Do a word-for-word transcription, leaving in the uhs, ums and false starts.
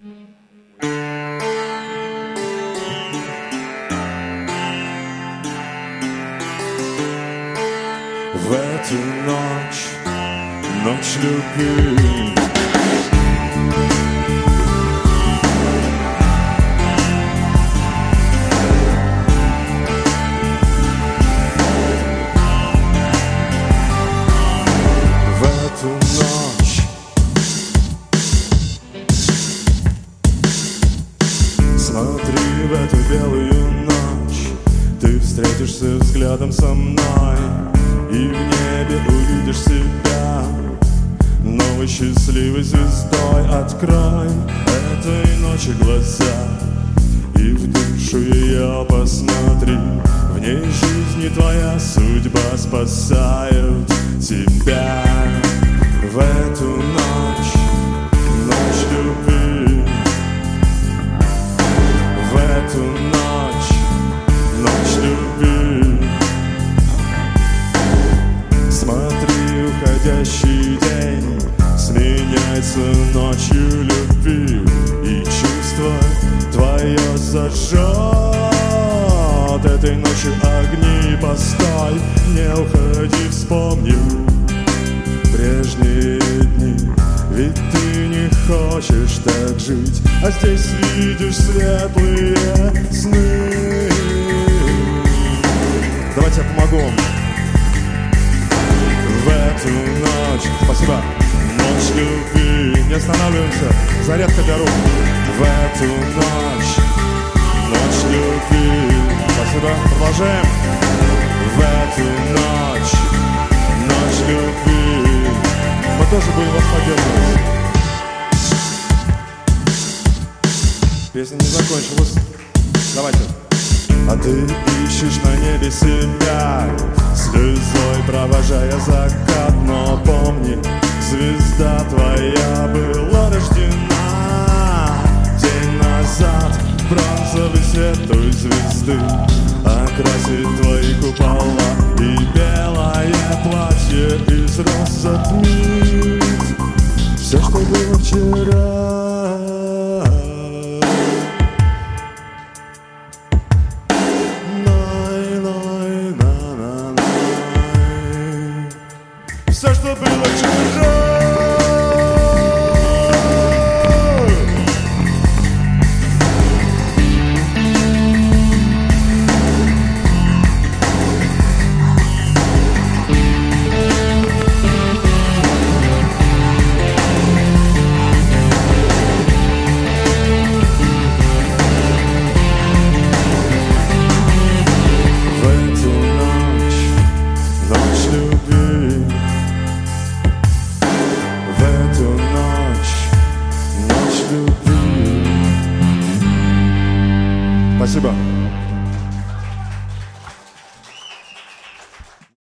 В эту ночь, ночь любви, в эту ночь смотри в эту белую ночь, ты встретишься взглядом со мной. И в небе увидишь себя новой счастливой звездой. Открой этой ночи глаза и в душу ее посмотри. В ней жизнь и твоя судьба спасают тебя. В эту ночь, ночь любви, в эту ночь, ночь любви. Смотри, уходящий день сменяется ночью любви, и чувство твое зажжет этой ночью огни. Постой, не уходи, вспомни прежние дни, ведь ты не хочешь так жить, а здесь видишь светлые сны. Давайте я помогу вам. В эту ночь, спасибо, ночь любви, не останавливаемся, зарядка для рук. В эту ночь, ночь любви, спасибо, продолжаем. В эту ночь, ночь любви, мы тоже будем вас поддерживать. Песня не закончилась, давайте. А ты ищешь на небе себя, слезой провожая закат. Но помни, звезда твоя была рождена день назад. Бронзовый свет той звезды окрасит твои купола, и белое платье из роз затмит все, что было вчера. Все, что было вчера. В эту ночь, ночь любви, в эту ночь, ночь любви. Спасибо.